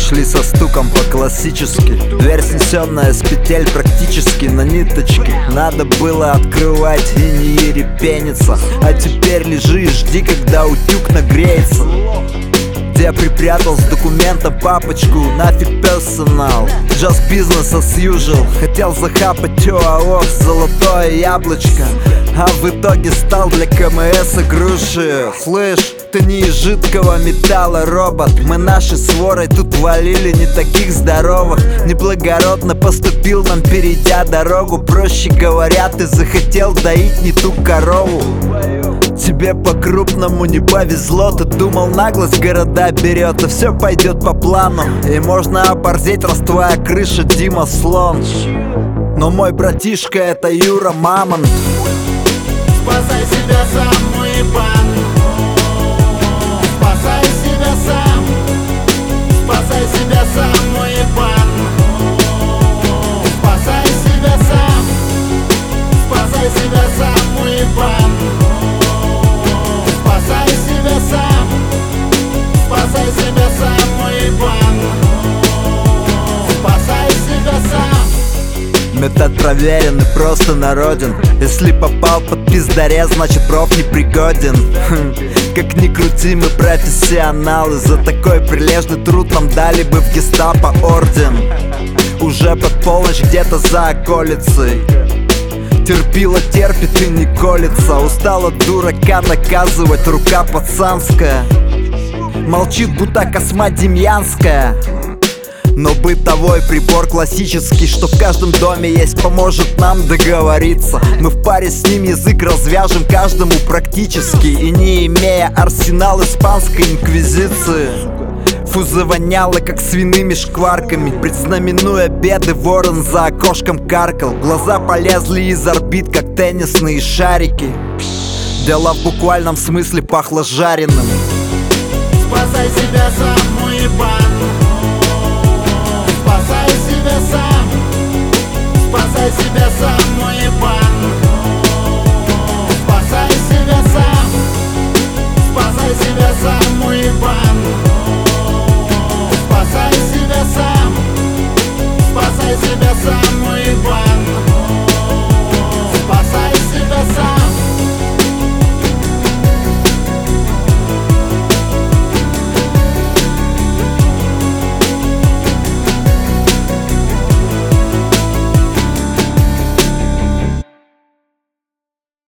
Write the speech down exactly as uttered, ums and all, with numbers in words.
шли со стуком по-классически. Дверь, снесенная с петель практически на ниточке. Надо было открывать и не ерепениться. А теперь лежи и жди, когда утюг нагреется. Где припрятал с документом папочку, нафиг персонал. Just business as usual. Хотел захапать ОАО золотое яблочко, а в итоге стал для КМС груши. Слышь, ты не из жидкого металла, робот. Мы нашей сворой тут валили не таких здоровых. Неблагородно поступил нам, перейдя дорогу. Проще говоря, ты захотел доить не ту корову. Тебе по-крупному не повезло. Ты думал, наглость города берет, и все пойдет по плану. И можно оборзеть, раз твоя крыша Дима Слон. Но мой братишка — это Юра Мамонт. Спасай себя сам, уебан. Спасай себя сам. Спасай себя сам, уебан. Спасай себя сам. Спасай себя сам, уебан. Спасай себя сам. Спасай себя сам, уебан. Спасай себя сам. Метод проверен и просто народен. Если попал под пиздарез, значит проф непригоден. Хм. Как ни крути, мы профессионалы. За такой прилежный труд нам дали бы в гестапо орден. Уже под полночь где-то за околицей. Терпила, терпит и не колется. Устала дурака доказывать, рука пацанская. Молчит, будто Косма Демьянская. Но бытовой прибор классический, что в каждом доме есть, поможет нам договориться. Мы в паре с ним язык развяжем каждому практически. И не имея арсенал испанской инквизиции. Фу, завоняло, как свиными шкварками. Предзнаменуя беды, ворон за окошком каркал. Глаза полезли из орбит, как теннисные шарики. Дело в буквальном смысле пахло жареным. Спасай себя сам, уебан. Спасай себя сам. Спасай себя сам.